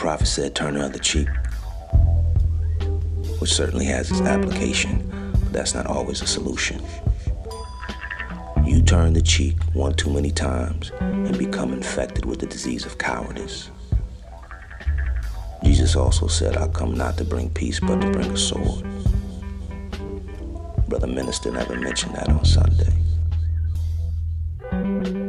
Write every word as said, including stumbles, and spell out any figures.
prophet said, turn the other cheek, which certainly has its application, but that's not always a solution. You turn the cheek one too many times and become infected with the disease of cowardice. Jesus also said, I come not to bring peace, but to bring a sword. Brother Minister never mentioned that on Sunday.